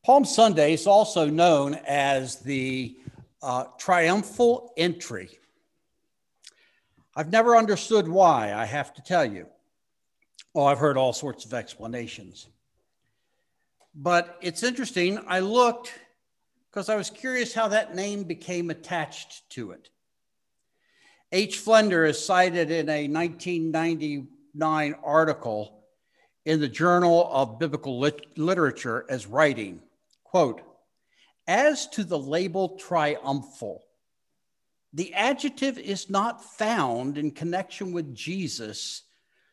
Palm Sunday is also known as the triumphal entry. I've never understood why, I have to tell you. Oh, I've heard all sorts of explanations. But it's interesting. I looked because I was curious how that name became attached to it. H. Flender is cited in a 1999 article in the Journal of Biblical Literature as writing, quote, "As to the label triumphal, the adjective is not found in connection with Jesus's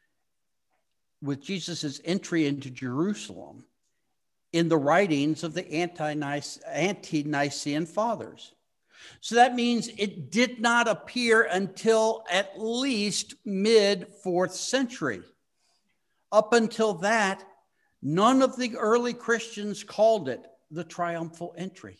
entry into Jerusalem in the writings of the ante-Nicene fathers. So that means it did not appear until at least mid-4th century. Up until that, none of the early Christians called it the triumphal entry.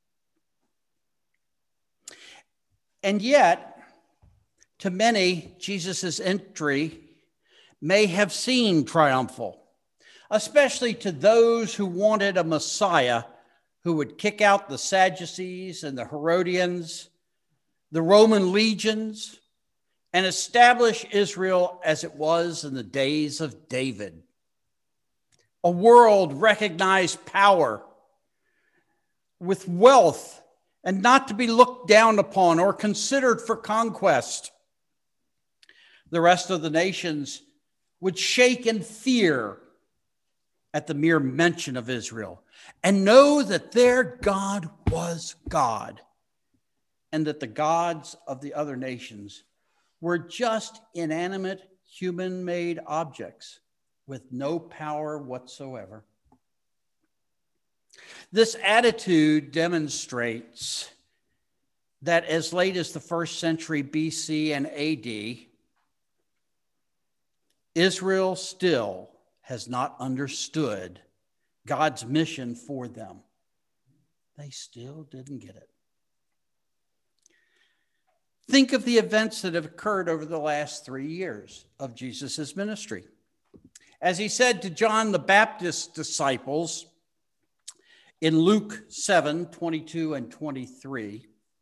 And yet, to many, Jesus' entry may have seemed triumphal, especially to those who wanted a Messiah who would kick out the Sadducees and the Herodians, the Roman legions, and establish Israel as it was in the days of David. A world recognized power with wealth and not to be looked down upon or considered for conquest. The rest of the nations would shake in fear at the mere mention of Israel and know that their God was God and that the gods of the other nations were just inanimate human-made objects with no power whatsoever. This attitude demonstrates that as late as the 1st century BC and AD, Israel still has not understood God's mission for them. They still didn't get it. Think of the events that have occurred over the last 3 years of Jesus' ministry. As he said to John the Baptist's disciples in Luke 7:22 and 23,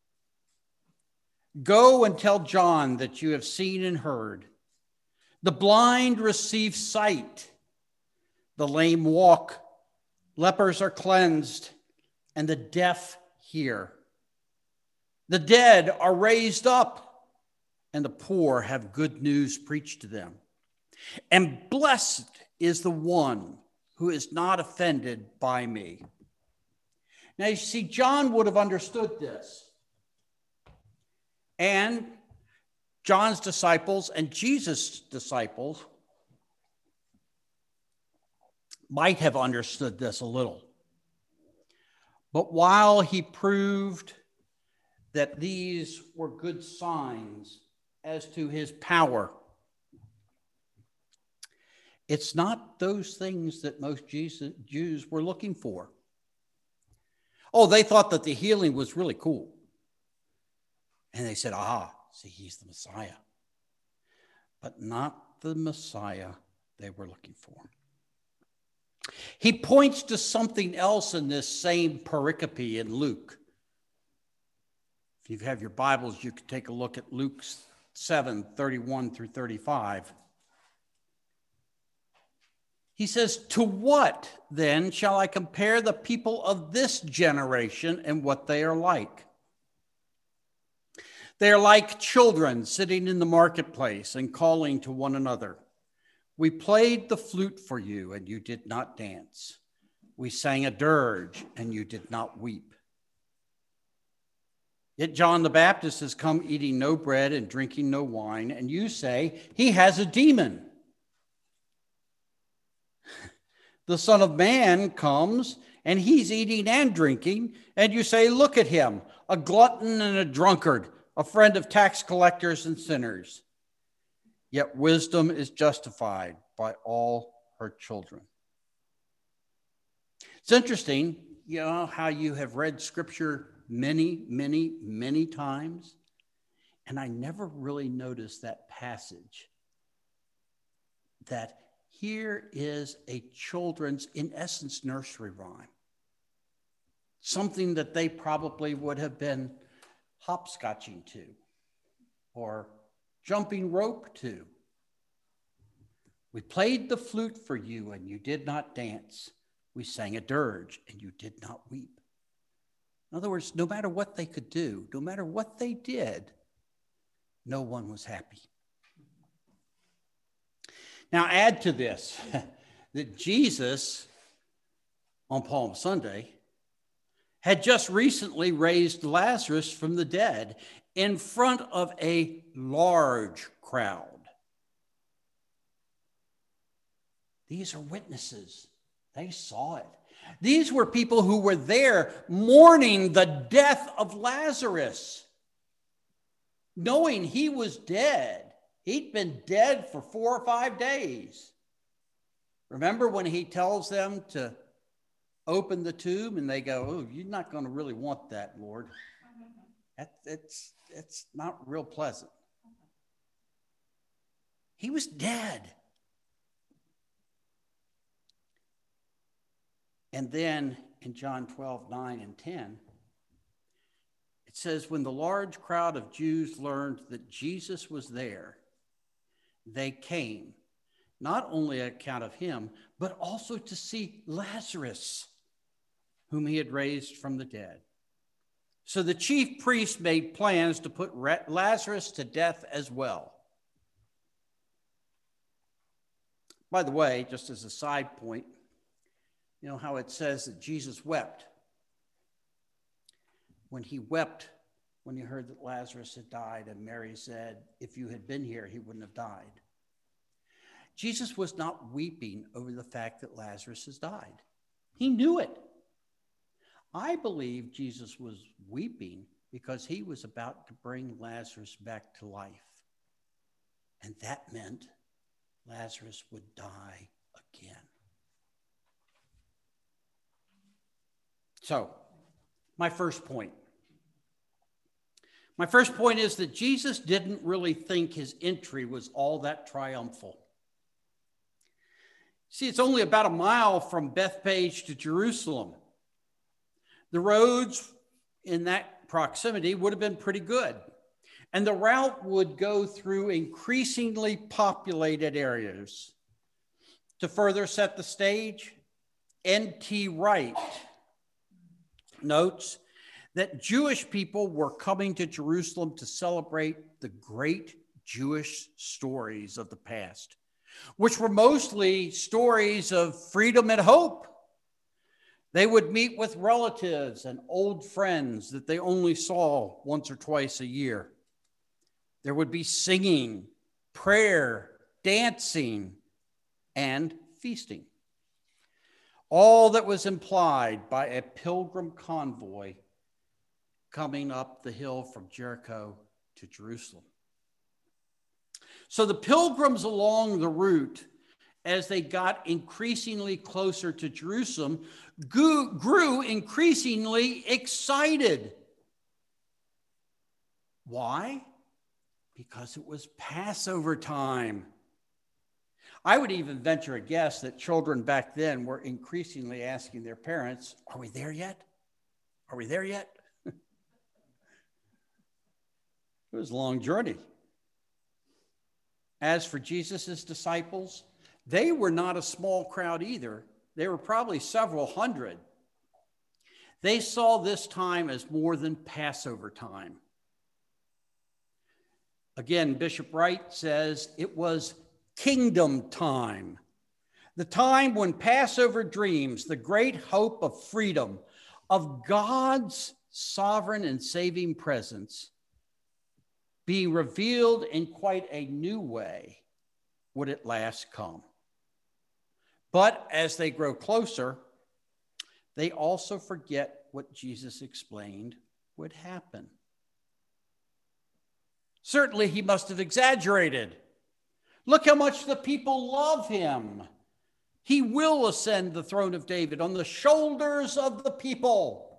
"Go and tell John that you have seen and heard. The blind receive sight, the lame walk, lepers are cleansed, and the deaf hear. The dead are raised up, and the poor have good news preached to them. And blessed is the one who is not offended by me." Now, you see, John would have understood this. And John's disciples and Jesus' disciples might have understood this a little. But while he proved that these were good signs as to his power, it's not those things that most Jews were looking for. Oh, they thought that the healing was really cool. And they said, see, he's the Messiah. But not the Messiah they were looking for. He points to something else in this same pericope in Luke. If you have your Bibles, you could take a look at Luke 7:31 through 35. He says, "To what, then, shall I compare the people of this generation and what they are like? They are like children sitting in the marketplace and calling to one another. We played the flute for you, and you did not dance. We sang a dirge, and you did not weep. Yet John the Baptist has come eating no bread and drinking no wine, and you say, he has a demon. The Son of Man comes, and he's eating and drinking, and you say, look at him, a glutton and a drunkard, a friend of tax collectors and sinners. Yet wisdom is justified by all her children." It's interesting, you know, how you have read scripture many, many, many times, and I never really noticed that passage, that here is a children's, in essence, nursery rhyme something that they probably would have been hopscotching to or jumping rope to. We played the flute for you and you did not dance. We sang a dirge and you did not weep. In other words, no matter what they could do, no matter what they did, no one was happy. Now add to this that Jesus, on Palm Sunday, had just recently raised Lazarus from the dead in front of a large crowd. These are witnesses. They saw it. These were people who were there mourning the death of Lazarus, knowing he was dead. He'd been dead for 4 or 5 days. Remember when he tells them to open the tomb and they go, "Oh, you're not going to really want that, Lord. It's not real pleasant." He was dead. And then in John 12, 9 and 10, it says, when the large crowd of Jews learned that Jesus was there, they came, not only on account of him, but also to see Lazarus, whom he had raised from the dead. So the chief priests made plans to put Lazarus to death as well. By the way, just as a side point, you know how it says that Jesus wept? When he wept, when he heard that Lazarus had died, and Mary said, if you had been here, he wouldn't have died. Jesus was not weeping over the fact that Lazarus has died. He knew it. I believe Jesus was weeping because he was about to bring Lazarus back to life. And that meant Lazarus would die again. So, my first point. My first point is that Jesus didn't really think his entry was all that triumphal. See, it's only about a mile from Bethphage to Jerusalem. The roads in that proximity would have been pretty good. And the route would go through increasingly populated areas. To further set the stage, N.T. Wright notes that Jewish people were coming to Jerusalem to celebrate the great Jewish stories of the past, which were mostly stories of freedom and hope. They would meet with relatives and old friends that they only saw once or twice a year. There would be singing, prayer, dancing, and feasting. All that was implied by a pilgrim convoy coming up the hill from Jericho to Jerusalem. So the pilgrims along the route, as they got increasingly closer to Jerusalem, grew increasingly excited. Why? Because it was Passover time. I would even venture a guess that children back then were increasingly asking their parents, "Are we there yet? Are we there yet?" It was a long journey. As for Jesus' disciples, they were not a small crowd either. They were probably several hundred. They saw this time as more than Passover time. Again, Bishop Wright says it was kingdom time, the time when Passover dreams, the great hope of freedom, of God's sovereign and saving presence being revealed in quite a new way, would at last come. But as they grow closer, they also forget what Jesus explained would happen. Certainly, he must have exaggerated. Look how much the people love him. He will ascend the throne of David on the shoulders of the people.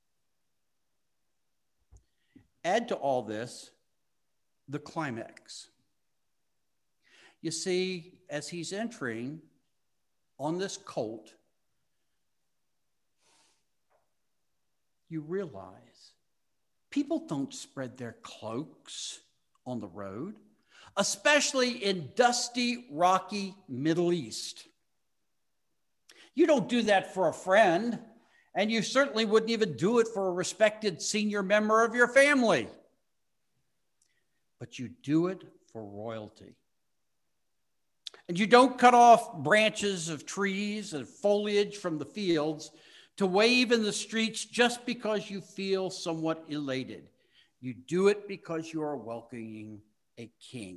Add to all this the climax. You see, as he's entering on this colt, you realize people don't spread their cloaks on the road, especially in dusty, rocky Middle East. You don't do that for a friend, and you certainly wouldn't even do it for a respected senior member of your family. But you do it for royalty. And you don't cut off branches of trees and foliage from the fields to wave in the streets just because you feel somewhat elated. You do it because you are welcoming a king.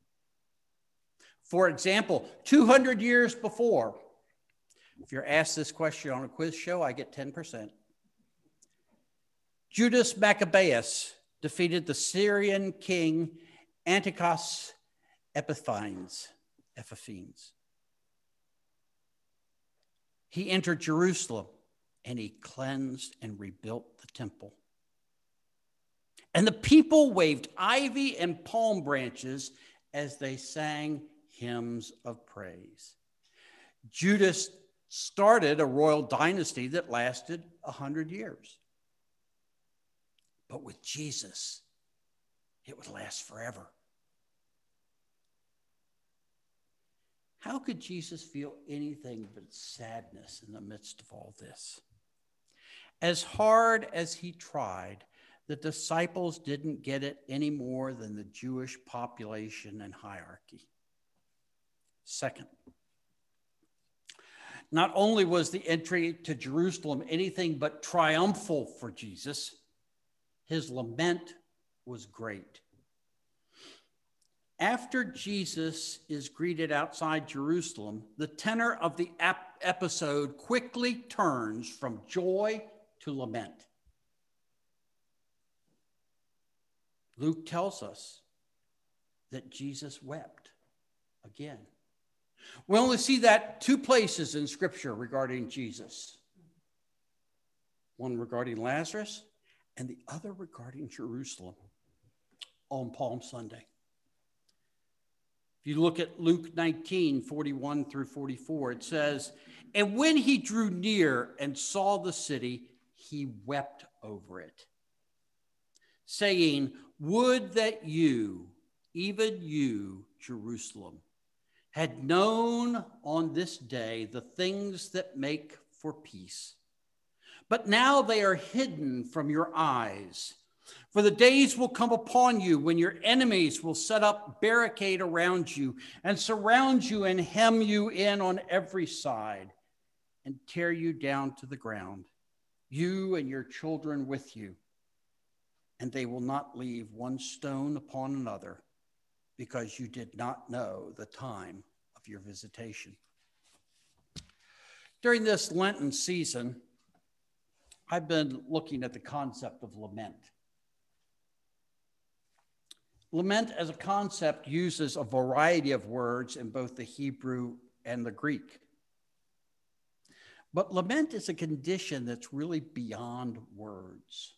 For example, 200 years before, if you're asked this question on a quiz show, I get 10%. Judas Maccabeus defeated the Syrian king Antiochus Epiphanes. He entered Jerusalem and he cleansed and rebuilt the temple. And the people waved ivy and palm branches as they sang hymns of praise. Judas started a royal dynasty that lasted 100 years. But with Jesus, it would last forever. How could Jesus feel anything but sadness in the midst of all this? As hard as he tried, the disciples didn't get it any more than the Jewish population and hierarchy. Second, not only was the entry to Jerusalem anything but triumphal for Jesus, his lament was great. After Jesus is greeted outside Jerusalem, the tenor of the episode quickly turns from joy to lament. Luke tells us that Jesus wept again. We only see that two places in Scripture regarding Jesus. One regarding Lazarus and the other regarding Jerusalem on Palm Sunday. If you look at Luke 19, 41 through 44, it says, "And when he drew near and saw the city, he wept over it, saying, 'Would that you, even you, Jerusalem, had known on this day the things that make for peace. But now they are hidden from your eyes. For the days will come upon you when your enemies will set up barricade around you and surround you and hem you in on every side and tear you down to the ground, you and your children with you. And they will not leave one stone upon another, because you did not know the time of your visitation.'" During this Lenten season, I've been looking at the concept of lament. Lament as a concept uses a variety of words in both the Hebrew and the Greek. But lament is a condition that's really beyond words.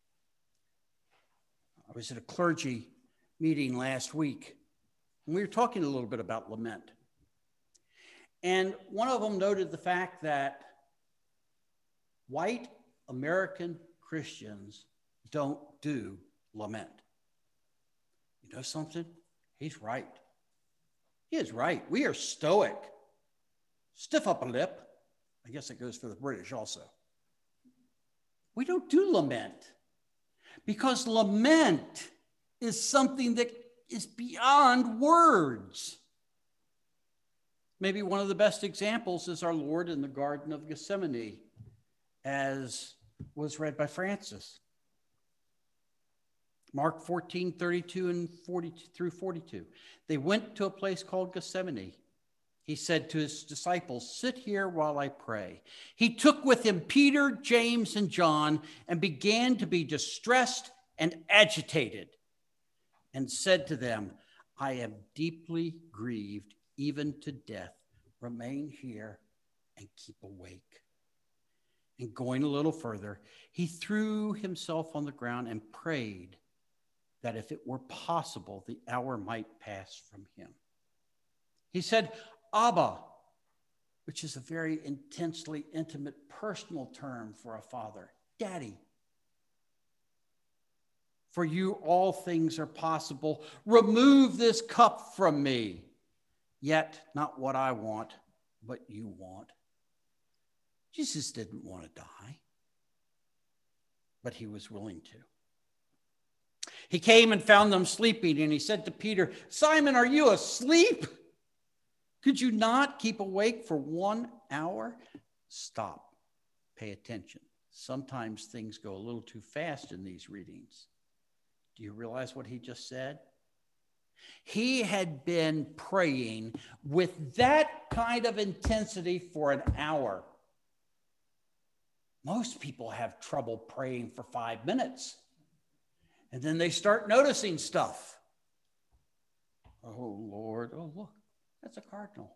I was at a clergy meeting last week, and we were talking a little bit about lament. And one of them noted the fact that white American Christians don't do lament. You know something? He's right. He is right. We are stoic. Stiff upper lip. I guess it goes for the British also. We don't do lament because lament is something that is beyond words. Maybe one of the best examples is our Lord in the Garden of Gethsemane, as was read by Francis. Mark 14, 32 and 40 through 42. They went to a place called Gethsemane. He said to his disciples, "Sit here while I pray." He took with him Peter, James, and John and began to be distressed and agitated and said to them, "I am deeply grieved, even to death. Remain here and keep awake." And going a little further, he threw himself on the ground and prayed that if it were possible, the hour might pass from him. He said, "Abba," which is a very intensely intimate, personal term for a father. "Daddy, For you all things are possible. Remove this cup from me. Yet not what I want, but you want. Jesus didn't want to die, but he was willing to. He came and found them sleeping, and he said to Peter, Simon, are you asleep? Could you not keep awake for 1 hour? Stop. Pay attention. Sometimes things go a little too fast in these readings. Do you realize what he just said? He had been praying with that kind of intensity for an hour. Most people have trouble praying for 5 minutes. And then they start noticing stuff. Oh, Lord. Oh, look, that's a cardinal.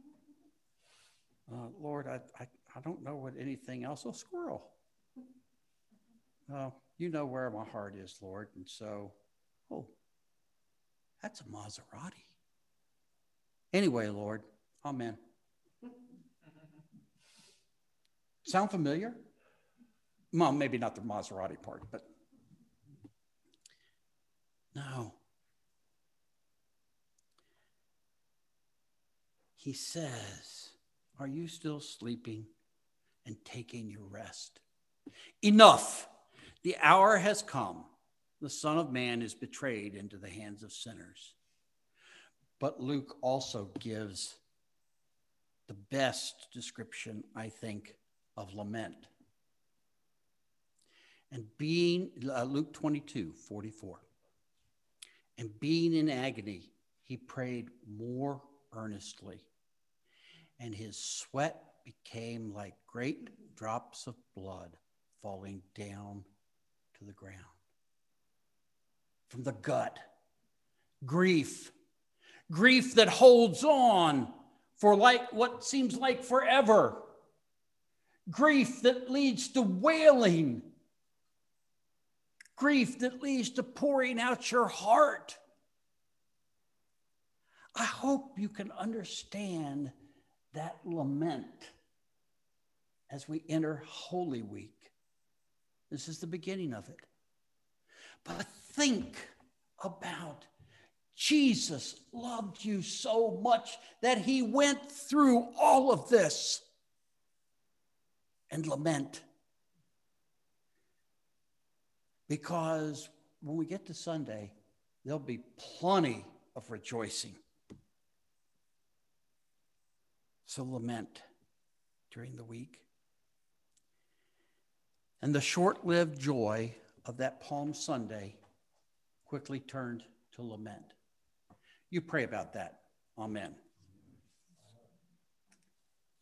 Lord, I don't know what anything else. Oh, squirrel. You know where my heart is, Lord. And so, oh, that's a Maserati. Anyway, Lord, amen. Sound familiar? Well, maybe not the Maserati part, but no. He says, are you still sleeping and taking your rest? Enough. The hour has come. The Son of Man is betrayed into the hands of sinners. But Luke also gives the best description, I think, of lament. And being, Luke 22:44. And being in agony, he prayed more earnestly, and his sweat became like great drops of blood falling down to the ground. From the gut, grief that holds on for like what seems like forever. Grief that leads to wailing. Grief that leads to pouring out your heart. I hope you can understand that lament as we enter Holy Week. This is the beginning of it. But think about Jesus loved you so much that he went through all of this. And lament. Because when we get to Sunday, there'll be plenty of rejoicing. So lament during the week. And the short-lived joy of that Palm Sunday quickly turned to lament. You pray about that. Amen.